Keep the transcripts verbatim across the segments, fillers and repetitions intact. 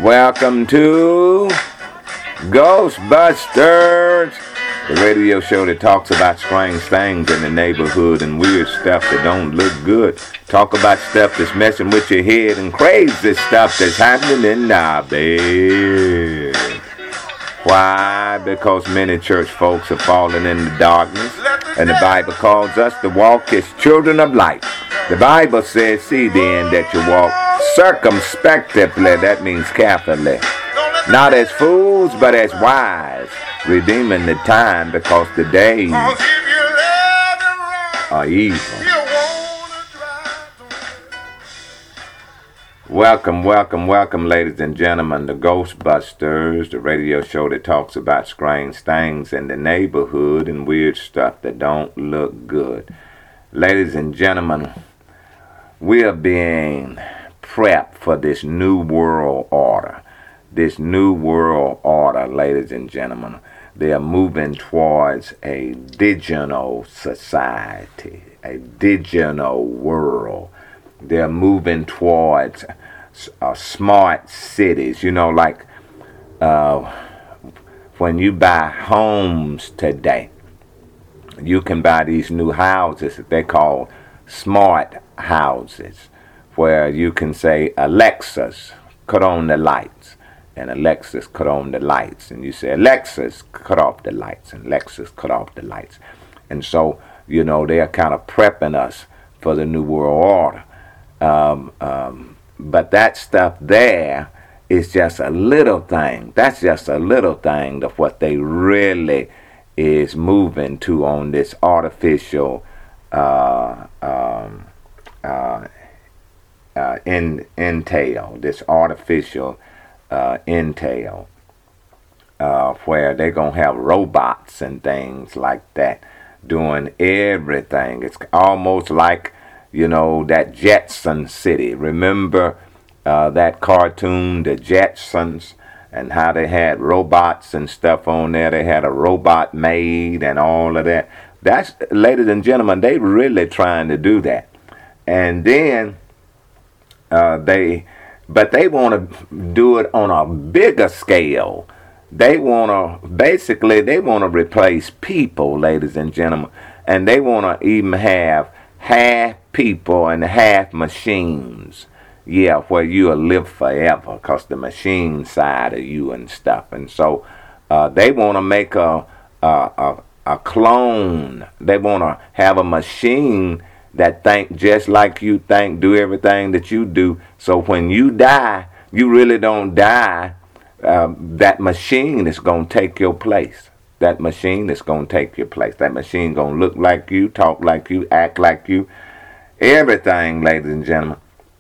Welcome to Ghostbusters, the radio show that talks about strange things in the neighborhood and weird stuff that don't look good. Talk about stuff that's messing with your head and crazy stuff that's happening in our bed. Why? Because many church folks are falling into darkness, and the Bible calls us to walk as children of light. The Bible says, see then that you walk circumspectly, that means carefully, not as fools, but as wise, redeeming the time because the days are evil. Welcome, welcome, welcome, ladies and gentlemen, to Ghostbusters, the radio show that talks about strange things in the neighborhood and weird stuff that don't look good. Ladies and gentlemen, we are being prepped for this new world order. This new world order, ladies and gentlemen, they are moving towards a digital society, a digital world. They're moving towards uh, smart cities. You know, like uh, when you buy homes today, you can buy these new houses that they call smart houses, where you can say, Alexis, cut on the lights. And Alexis cut on the lights. And you say, Alexis, cut off the lights. And Alexis cut off the lights. And so, you know, they're kind of prepping us for the New World Order. Um, um, but that stuff there is just a little thing. That's just a little thing of what they really is moving to on this artificial uh, um, uh, uh, in, entail, this artificial uh, entail, uh, where they're going to have robots and things like that doing everything. It's almost like, you know, that Jetson City. Remember uh, that cartoon, The Jetsons, and how they had robots and stuff on there. They had a robot maid and all of that. That's, ladies and gentlemen, they really trying to do that. And then uh, they, but they want to do it on a bigger scale. They want to, basically, they want to replace people, ladies and gentlemen. And they want to even have half people and half machines. Yeah, where you'll live forever, because the machine side of you and stuff. And so uh, they want to make a, a, a, a clone. They want to have a machine that think just like you think, do everything that you do. So when you die, you really don't die. Uh, that machine is going to take your place. That machine is going to take your place. That machine going to look like you, talk like you, act like you. Everything, ladies and gentlemen.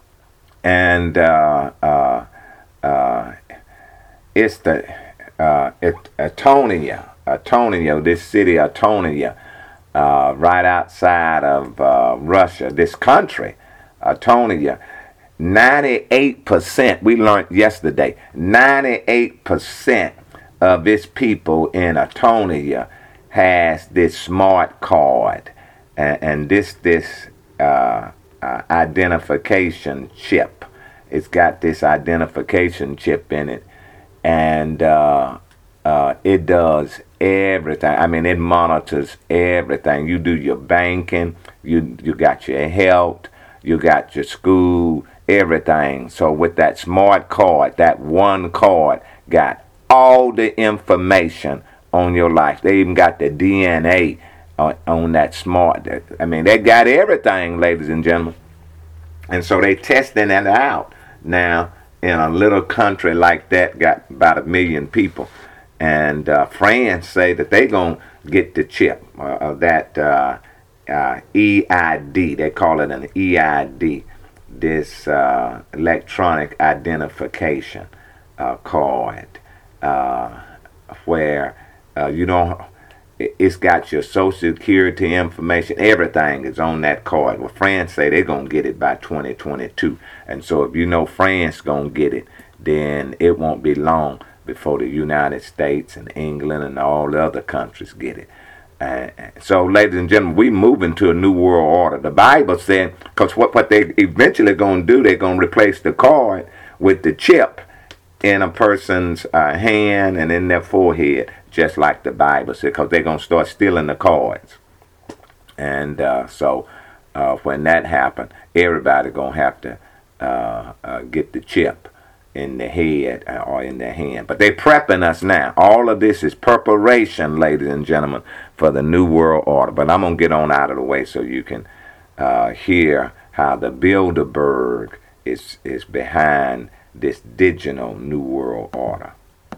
And uh, uh, uh, it's the uh, it, Atonia, Atonia, this city, Atonia, uh, right outside of uh, Russia, this country, Atonia. ninety-eight percent, we learned yesterday, ninety-eight percent of its people in Atonia has this smart card, and, and this this uh, uh, identification chip. It's got this identification chip in it, and uh, uh, it does everything. I mean, it monitors everything. You do your banking, you you got your health, you got your school, everything. So with that smart card, that one card got all the information on your life. They even got the D N A on, on that smart. I mean, they got everything, ladies and gentlemen. And so they testing it out now in a little country like that, got about a million people. And uh, France say that they going to get the chip, uh, that uh, uh, E I D. They call it an E I D, this uh, electronic identification uh, card. Uh, where uh, you know it's got your social security information, everything is on that card. Well, France say they're gonna get it by twenty twenty-two, and so if you know France gonna get it, then it won't be long before the United States and England and all the other countries get it. Uh, so, ladies and gentlemen, we moving to a new world order. The Bible said, because what what they eventually gonna do, they're gonna replace the card with the chip, in a person's uh, hand and in their forehead, just like the Bible said, because they're going to start stealing the cards. And uh, so uh, when that happens, everybody going to have to uh, uh, get the chip in the head or in their hand. But they're prepping us now. All of this is preparation, ladies and gentlemen, for the New World Order. But I'm going to get on out of the way so you can uh, hear how the Bilderberg is, is behind this digital New World Order.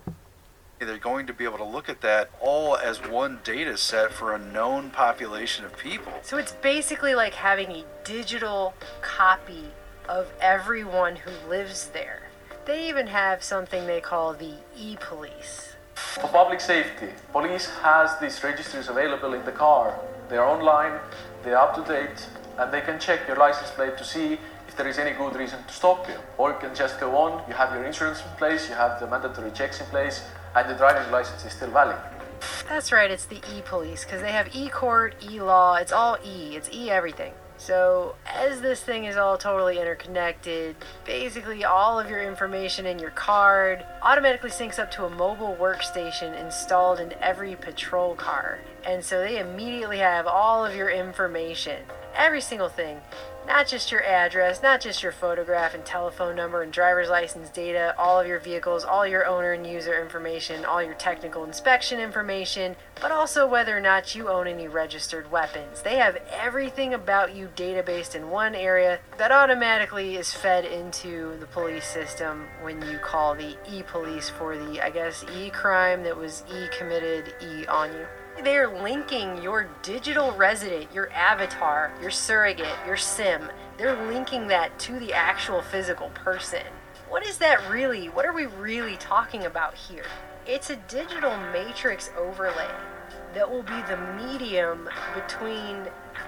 They're going to be able to look at that all as one data set for a known population of people. So it's basically like having a digital copy of everyone who lives there. They even have something they call the e-police. For public safety, police has these registers available in the car. They are online, they are up to date, and they can check your license plate to see if there is any good reason to stop you. Or you can just go on, you have your insurance in place, you have the mandatory checks in place, and the driving license is still valid. That's right, it's the e-police, because they have e-court, e-law, it's all e, it's e-everything. So as this thing is all totally interconnected, basically all of your information in your card automatically syncs up to a mobile workstation installed in every patrol car. And so they immediately have all of your information, every single thing. Not just your address, not just your photograph and telephone number and driver's license data, all of your vehicles, all your owner and user information, all your technical inspection information, but also whether or not you own any registered weapons. They have everything about you databased in one area that automatically is fed into the police system when you call the e-police for the, I guess, e-crime that was e-committed e on you. They're linking your digital resident, your avatar, your surrogate, your sim. They're linking that to the actual physical person. What is that really? What are we really talking about here? It's a digital matrix overlay that will be the medium between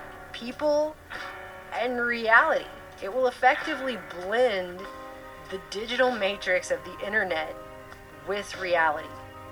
people and reality. It will effectively blend the digital matrix of the internet with reality.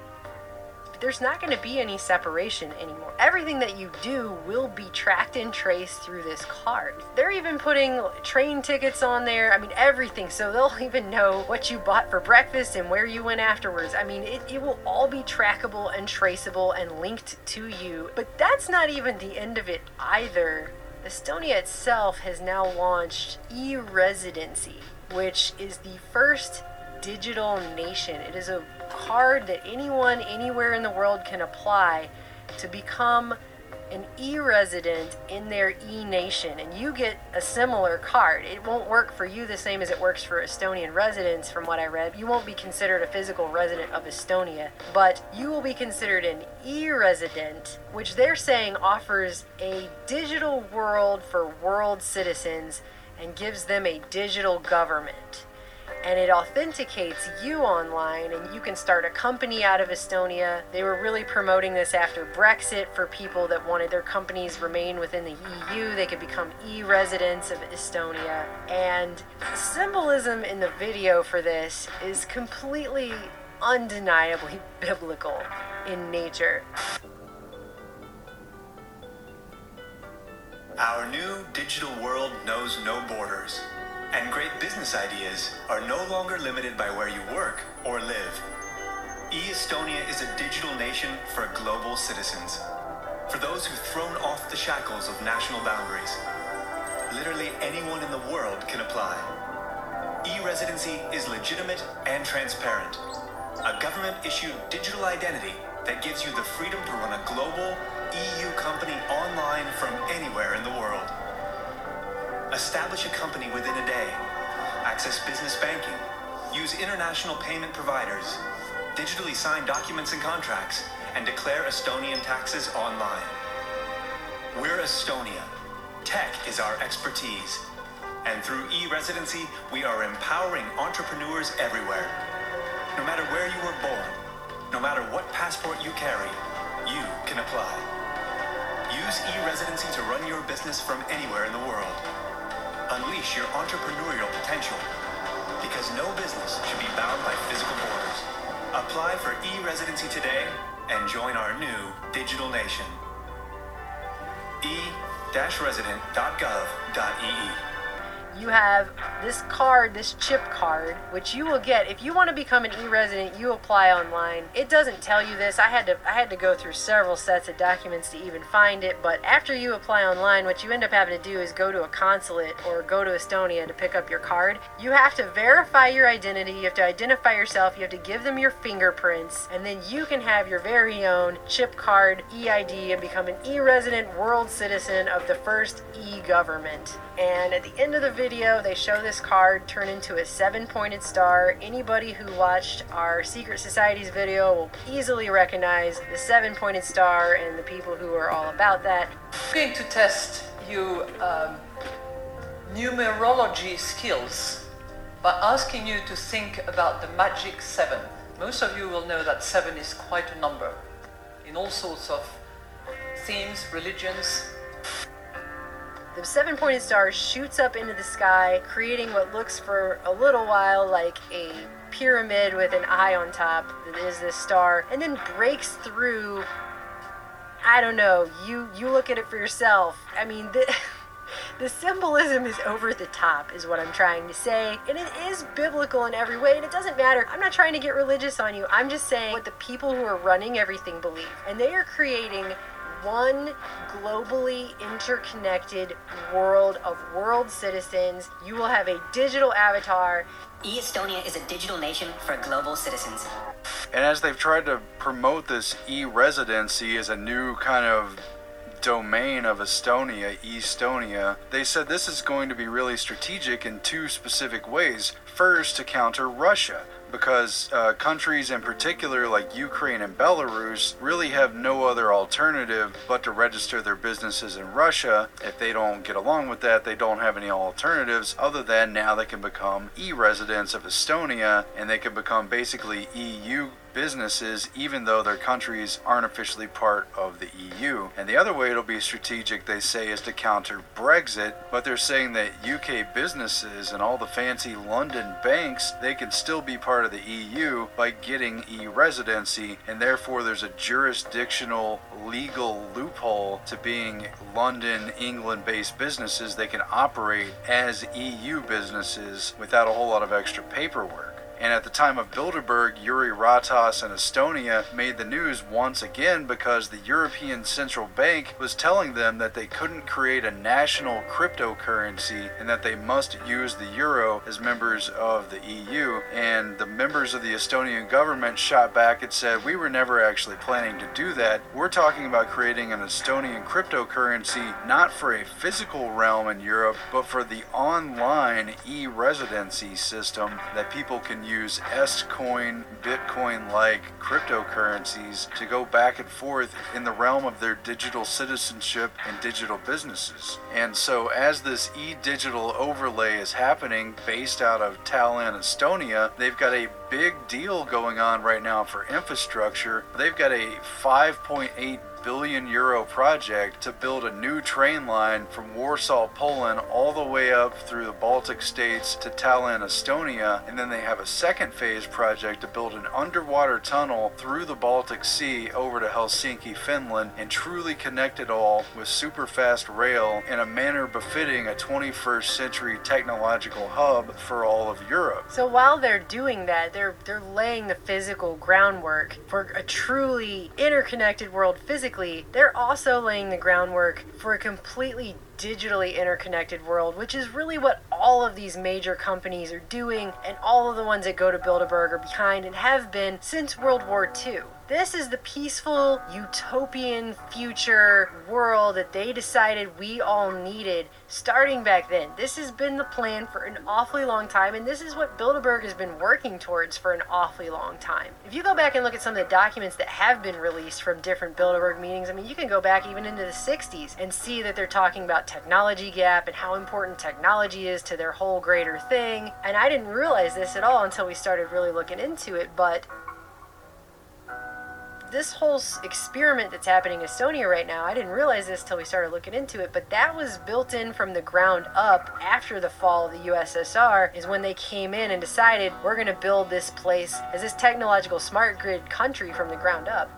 There's not going to be any separation anymore. Everything that you do will be tracked and traced through this card. They're even putting train tickets on there. I mean, everything. So they'll even know what you bought for breakfast and where you went afterwards. I mean, it, it will all be trackable and traceable and linked to you. But that's not even the end of it either. Estonia itself has now launched e-residency, which is the first digital nation. It is a card that anyone anywhere in the world can apply to become an e-resident in their e-nation, and you get a similar card. It won't work for you the same as it works for Estonian residents. From what I read, you won't be considered a physical resident of Estonia, but you will be considered an e-resident, which they're saying offers a digital world for world citizens and gives them a digital government. And it authenticates you online, and you can start a company out of Estonia. They were really promoting this after Brexit for people that wanted their companies remain within the E U. They could become e-residents of Estonia. And the symbolism in the video for this is completely undeniably biblical in nature. Our new digital world knows no borders. And great business ideas are no longer limited by where you work or live. E-Estonia is a digital nation for global citizens. For those who've thrown off the shackles of national boundaries. Literally anyone in the world can apply. E-residency is legitimate and transparent. A government-issued digital identity that gives you the freedom to run a global E U company online from anywhere in the world. Establish a company within a day, access business banking, use international payment providers, digitally sign documents and contracts, and declare Estonian taxes online. We're Estonia. Tech is our expertise. And through e-residency, we are empowering entrepreneurs everywhere. No matter where you were born, no matter what passport you carry, you can apply. Use e-residency to run your business from anywhere in the world. Unleash your entrepreneurial potential, because no business should be bound by physical borders. Apply for e-residency today and join our new digital nation. e dash resident dot gov dot e e you have this card, this chip card, which you will get if you want to become an e-resident. You apply online. It doesn't tell you this. I had to I had to go through several sets of documents to even find it, but after you apply online, what you end up having to do is go to a consulate or go to Estonia to pick up your card. You have to verify your identity, you have to identify yourself, you have to give them your fingerprints, and then you can have your very own chip card E I D and become an e-resident world citizen of the first e-government. And at the end of the video, they show this card turn into a seven-pointed star. Anybody who watched our Secret Societies video will easily recognize the seven-pointed star and the people who are all about that. I'm going to test you um, numerology skills by asking you to think about the magic seven. Most of you will know that seven is quite a number in all sorts of themes, religions. The seven-pointed star shoots up into the sky, creating what looks for a little while like a pyramid with an eye on top that is this star, and then breaks through. I don't know, you you look at it for yourself. I mean, the, the symbolism is over the top is what I'm trying to say, and it is biblical in every way, and it doesn't matter. I'm not trying to get religious on you. I'm just saying what the people who are running everything believe, and they are creating one globally interconnected world of world citizens. You will have a digital avatar. E-Estonia is a digital nation for global citizens. And as they've tried to promote this e-residency as a new kind of domain of Estonia, Estonia, they said this is going to be really strategic in two specific ways. First, to counter Russia, because uh, countries in particular like Ukraine and Belarus really have no other alternative but to register their businesses in Russia. If they don't get along with that, they don't have any alternatives other than now they can become e-residents of Estonia, and they can become basically E U businesses even though their countries aren't officially part of the E U. And the other way it'll be strategic, they say, is to counter Brexit, but they're saying that U K businesses and all the fancy London banks, they can still be part of the E U by getting e-residency, and therefore there's a jurisdictional legal loophole to being London, England-based businesses. They can operate as E U businesses without a whole lot of extra paperwork. And at the time of Bilderberg, Yuri Ratas and Estonia made the news once again because the European Central Bank was telling them that they couldn't create a national cryptocurrency and that they must use the euro as members of the E U. And the members of the Estonian government shot back and said, we were never actually planning to do that. We're talking about creating an Estonian cryptocurrency not for a physical realm in Europe, but for the online e-residency system that people can use. Use S-Coin, Bitcoin-like cryptocurrencies to go back and forth in the realm of their digital citizenship and digital businesses. And so as this e-digital overlay is happening based out of Tallinn, Estonia, they've got a big deal going on right now for infrastructure. They've got a five point eight billion euro project to build a new train line from Warsaw, Poland, all the way up through the Baltic states to Tallinn, Estonia. And then they have a second phase project to build an underwater tunnel through the Baltic Sea over to Helsinki, Finland, and truly connect it all with super fast rail in a manner befitting a twenty-first century technological hub for all of Europe. So while they're doing that, they're they're laying the physical groundwork for a truly interconnected world physically. They're also laying the groundwork for a completely digitally interconnected world, which is really what all of these major companies are doing, and all of the ones that go to Bilderberg are behind and have been since World War Two. This is the peaceful, utopian future world that they decided we all needed starting back then. This has been the plan for an awfully long time, and this is what Bilderberg has been working towards for an awfully long time. If you go back and look at some of the documents that have been released from different Bilderberg meetings, I mean, you can go back even into the sixties and see that they're talking about technology gap and how important technology is to their whole greater thing. And I didn't realize this at all until we started really looking into it, but this whole experiment that's happening in Estonia right now, I didn't realize this till we started looking into it, but that was built in from the ground up after the fall of the U S S R, is when they came in and decided we're going to build this place as this technological smart grid country from the ground up.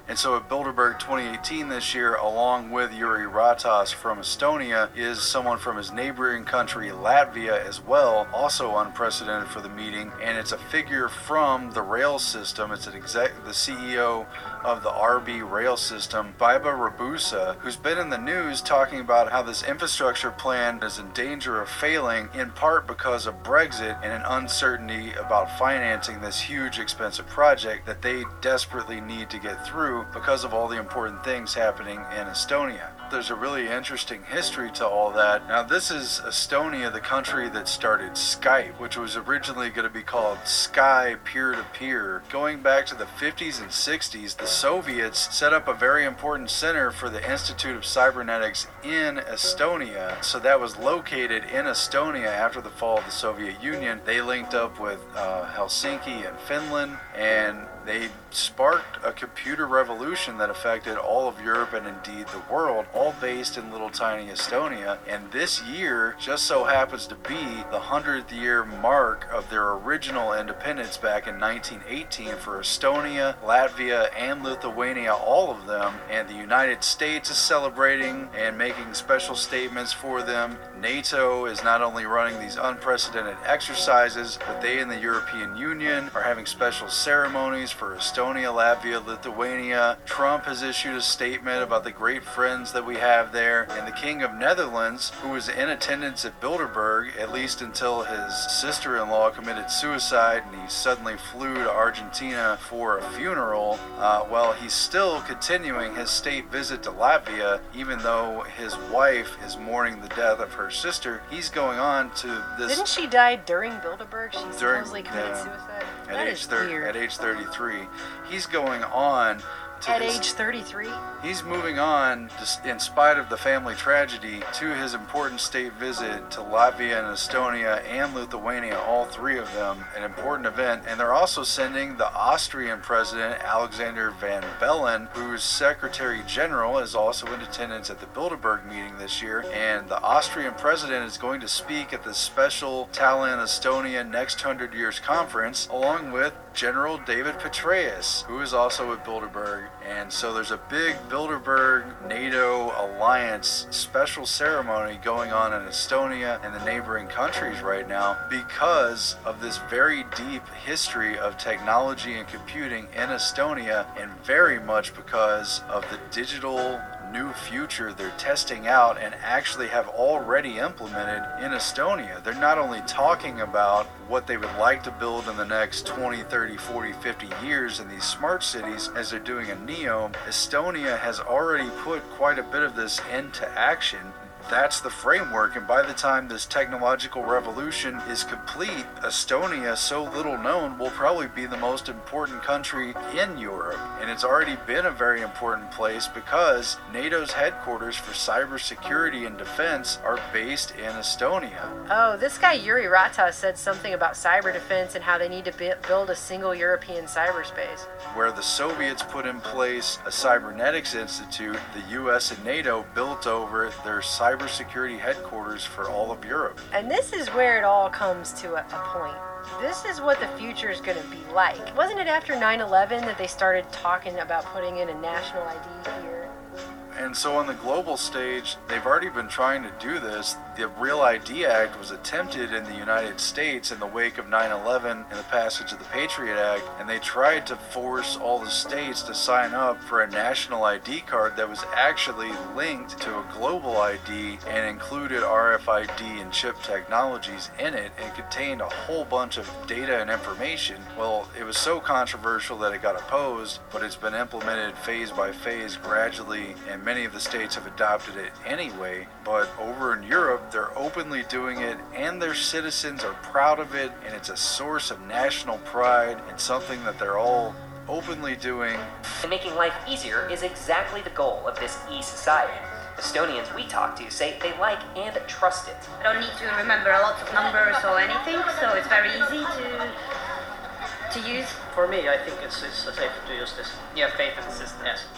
And so at Bilderberg twenty eighteen this year, along with Jüri Ratas from Estonia, is someone from his neighboring country, Latvia, as well, also unprecedented for the meeting. And it's a figure from the rail system. It's an exec- the C E O of the R B rail system, Baiba Rabusa, who's been in the news talking about how this infrastructure plan is in danger of failing, in part because of Brexit and an uncertainty about financing this huge, expensive project that they desperately need to get through because of all the important things happening in Estonia. There's a really interesting history to all that. Now, this is Estonia, the country that started Skype, which was originally going to be called Sky Peer-to-Peer. Going back to the fifties and sixties, the Soviets set up a very important center for the Institute of Cybernetics in Estonia. So that was located in Estonia after the fall of the Soviet Union. They linked up with uh, Helsinki and Finland, and they sparked a computer revolution that affected all of Europe and indeed the world, all based in little tiny Estonia. And this year just so happens to be the hundredth year mark of their original independence back in nineteen eighteen for Estonia, Latvia, and Lithuania, all of them. And the United States is celebrating and making special statements for them. NATO is not only running these unprecedented exercises, but they in the European Union are having special ceremonies for Estonia, Latvia, Lithuania. Trump has issued a statement about the great friends that we have there. And the King of Netherlands, who was in attendance at Bilderberg, at least until his sister-in-law committed suicide and he suddenly flew to Argentina for a funeral, uh, well, he's still continuing his state visit to Latvia, even though his wife is mourning the death of her sister. He's going on to this... Didn't she die during Bilderberg? She During- supposedly committed yeah. suicide? At That age, is thir- weird. at age thirty-three. He's going on to At his- age thirty-three? He's moving on, just in spite of the family tragedy, to his important state visit to Latvia and Estonia and Lithuania, all three of them, an important event. And they're also sending the Austrian president, Alexander Van Bellen, whose Secretary General is also in attendance at the Bilderberg meeting this year. And the Austrian president is going to speak at the special Tallinn, Estonia Next Hundred Years Conference, along with General David Petraeus, who is also at Bilderberg. And so there's a big Bilderberg NATO alliance special ceremony going on in Estonia and the neighboring countries right now because of this very deep history of technology and computing in Estonia, and very much because of the digital new future they're testing out and actually have already implemented in Estonia. They're not only talking about what they would like to build in the next twenty, thirty, forty, fifty years in these smart cities as they're doing in NEOM. Estonia has already put quite a bit of this into action. That's the framework, and by the time this technological revolution is complete, Estonia, so little known, will probably be the most important country in Europe. And it's already been a very important place because NATO's headquarters for cybersecurity and defense are based in Estonia. Oh, this guy Jüri Ratas said something about cyber defense and how they need to bi- build a single European cyberspace. Where the Soviets put in place a cybernetics institute, the U S and NATO built over their cybersecurity headquarters for all of Europe. And this is where it all comes to a, a point. This is what the future is going to be like. Wasn't it after nine eleven that they started talking about putting in a national I D here? And so on the global stage, they've already been trying to do this. The Real I D Act was attempted in the United States in the wake of nine eleven and the passage of the Patriot Act, and they tried to force all the states to sign up for a national I D card that was actually linked to a global I D and included R F I D and chip technologies in it and contained a whole bunch of data and information. Well, it was so controversial that it got opposed, but it's been implemented phase by phase gradually, and many of the states have adopted it anyway. But over in Europe, they're openly doing it, and their citizens are proud of it, and it's a source of national pride and something that they're all openly doing. And making life easier is exactly the goal of this e-society. Estonians we talk to say they like and trust it. I don't need to remember lots of numbers or anything, so it's very easy to to use. For me, I think it's, it's safe to use this. You have faith in the system. Yes.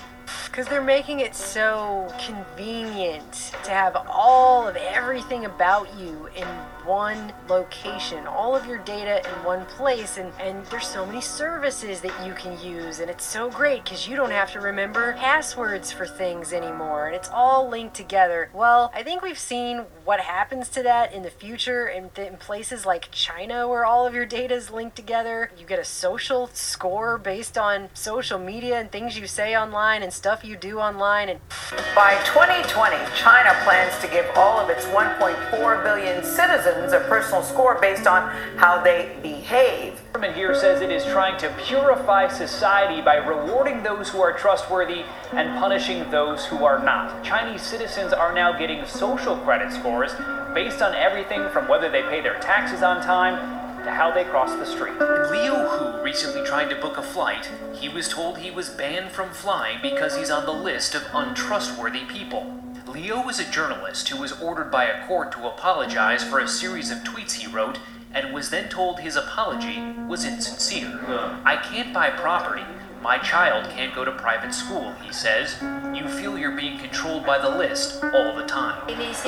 Because they're making it so convenient to have all of everything about you in one location, all of your data in one place, and, and there's so many services that you can use, and it's so great because you don't have to remember passwords for things anymore, and it's all linked together. Well, I think we've seen what happens to that in the future in, th- in places like China where all of your data is linked together. You get a social score based on social media and things you say online and stuff you do online. And by twenty twenty, China plans to give all of its one point four billion citizens a personal score based on how they behave. The government here says it is trying to purify society by rewarding those who are trustworthy and punishing those who are not. Chinese citizens are now getting social credit scores based on everything from whether they pay their taxes on time to how they cross the street. Liu Hu recently tried to book a flight. He was told he was banned from flying because he's on the list of untrustworthy people. Liu was a journalist who was ordered by a court to apologize for a series of tweets he wrote and was then told his apology was insincere. I can't buy property. My child can't go to private school, he says. You feel you're being controlled by the list all the time.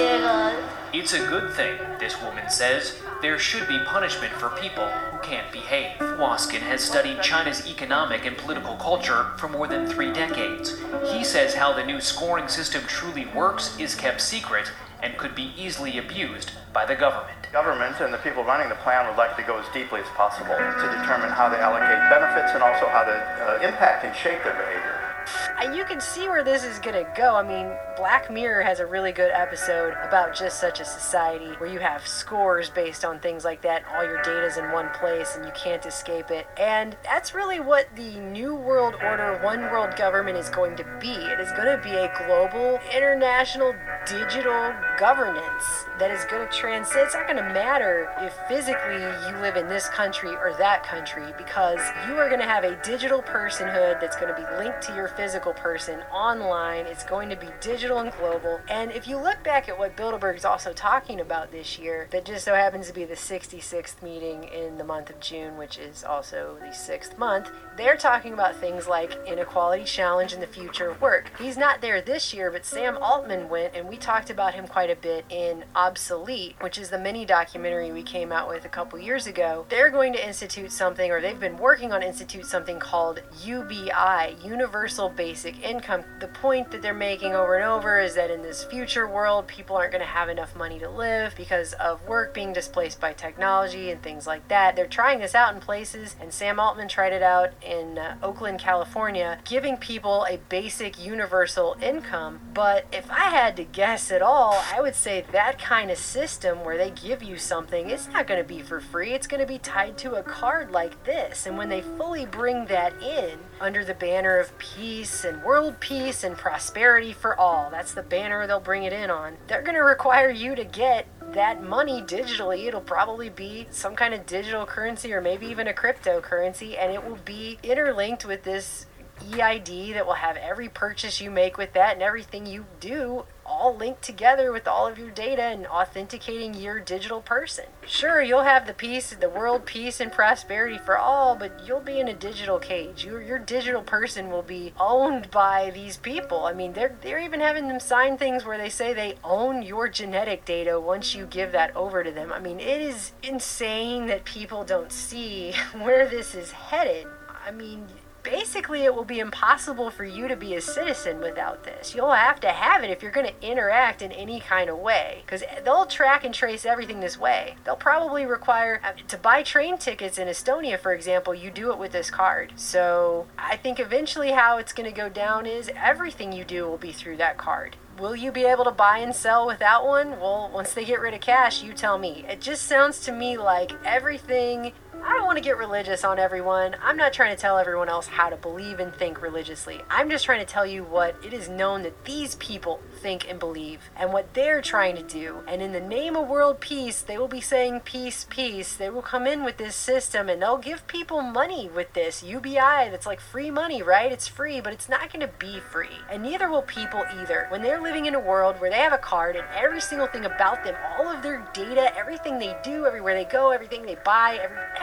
It's a good thing, this woman says. There should be punishment for people who can't behave. Waskin has studied China's economic and political culture for more than three decades. He says how the new scoring system truly works is kept secret and could be easily abused by the government. Government and the people running the plan would like to go as deeply as possible to determine how they allocate benefits and also how to uh, impact and shape their behavior. And you can see where this is gonna go. I mean, Black Mirror has a really good episode about just such a society where you have scores based on things like that, and all your data's in one place and you can't escape it. And that's really what the New World Order, One World Government is going to be. It is gonna be a global, international, digital governance that is gonna transcend. It's not gonna matter if physically you live in this country or that country, because you are gonna have a digital personhood that's gonna be linked to your physical person online. It's going to be digital and global. And if you look back at what Bilderberg is also talking about this year, that just so happens to be the sixty-sixth meeting in the month of June, which is also the sixth month, they're talking about things like inequality challenge in the future of work. He's not there this year, but Sam Altman went, and we talked about him quite a bit in Obsolete, which is the mini documentary we came out with a couple years ago. They're going to institute something, or they've been working on institute something called U B I, Universal Basic Income. The point that they're making over and over is that in this future world, people aren't going to have enough money to live because of work being displaced by technology and things like that. They're trying this out in places, and Sam Altman tried it out in uh, Oakland, California, giving people a basic universal income. But if I had to guess at all, I would say that kind of system where they give you something, it's not going to be for free. It's going to be tied to a card like this. And when they fully bring that in under the banner of peace and world peace and prosperity for all, that's the banner they'll bring it in on, they're going to require you to get that money digitally. It'll probably be some kind of digital currency or maybe even a cryptocurrency, and it will be interlinked with this E I D that will have every purchase you make with that and everything you do all linked together with all of your data and authenticating your digital person. Sure, you'll have the peace, the world peace and prosperity for all, but you'll be in a digital cage. Your your digital person will be owned by these people. I mean, they're they're even having them sign things where they say they own your genetic data once you give that over to them. I mean, it is insane that people don't see where this is headed. I mean, basically, it will be impossible for you to be a citizen without this. You'll have to have it if you're going to interact in any kind of way, because they'll track and trace everything this way. They'll probably require, to buy train tickets in Estonia, for example, you do it with this card. So I think eventually how it's going to go down is everything you do will be through that card. Will you be able to buy and sell without one? Well, once they get rid of cash, you tell me. It just sounds to me like everything... I don't want to get religious on everyone. I'm not trying to tell everyone else how to believe and think religiously. I'm just trying to tell you what it is known that these people think and believe and what they're trying to do. And in the name of world peace, they will be saying peace, peace. They will come in with this system and they'll give people money with this U B I that's like free money, right? It's free, but it's not going to be free. And neither will people either. When they're living in a world where they have a card and every single thing about them, all of their data, everything they do, everywhere they go, everything they buy, every,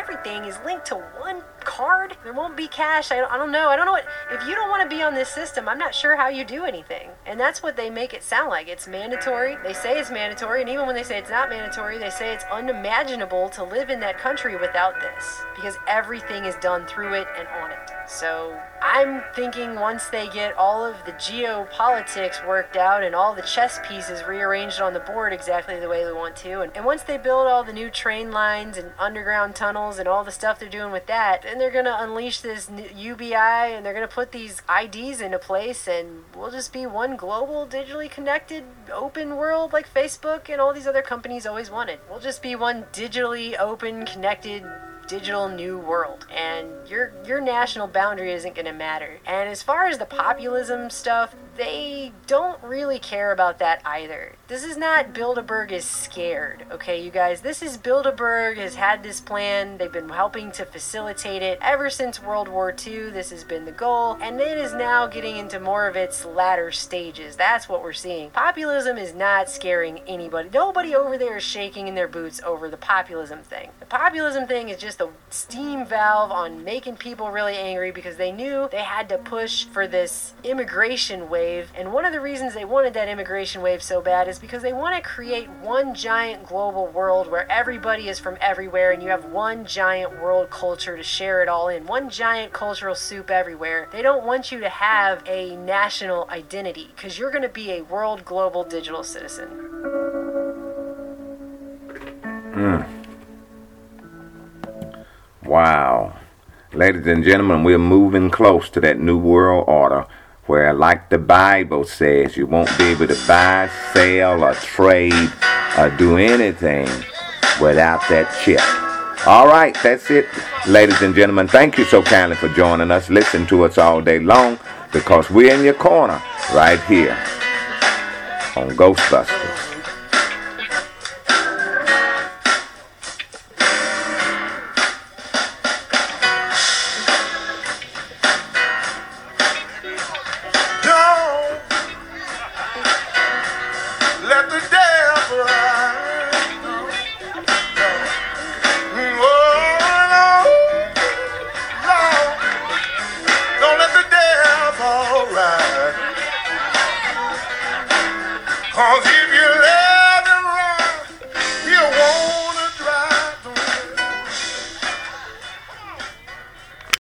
everything is linked to one card. There won't be cash. I don't, I don't know. I don't know what, if you don't want to be on this system, I'm not sure how you do anything. And that's what they make it sound like. It's mandatory. They say it's mandatory, and even when they say it's not mandatory, they say it's unimaginable to live in that country without this, because everything is done through it and on it. So I'm thinking once they get all of the geopolitics worked out and all the chess pieces rearranged on the board exactly the way they want to, and, and once they build all the new train lines and underground tunnels and all the stuff they're doing with that, then they're going to unleash this U B I, and they're going to put these I Ds into place, and we'll just be one global, digitally connected, open world like Facebook and all these other companies always wanted. We'll just be one digitally open, connected, digital new world, and your your national boundary isn't going to matter. And as far as the populism stuff, they don't really care about that either. This is not Bilderberg is scared, okay, you guys? This is Bilderberg has had this plan. They've been helping to facilitate it ever since World War Two. This has been the goal, and it is now getting into more of its latter stages. That's what we're seeing. Populism is not scaring anybody. Nobody over there is shaking in their boots over the populism thing. The populism thing is just a steam valve on making people really angry because they knew they had to push for this immigration wave. And one of the reasons they wanted that immigration wave so bad is because they want to create one giant global world where everybody is from everywhere, and you have one giant world culture to share it all in. One giant cultural soup everywhere. They don't want you to have a national identity because you're going to be a world global digital citizen. Hmm. Wow. Ladies and gentlemen, we're moving close to that new world order where, like the Bible says, you won't be able to buy, sell, or trade, or do anything without that chip. All right, that's it, ladies and gentlemen. Thank you so kindly for joining us. Listen to us all day long because we're in your corner right here on Ghostbusters.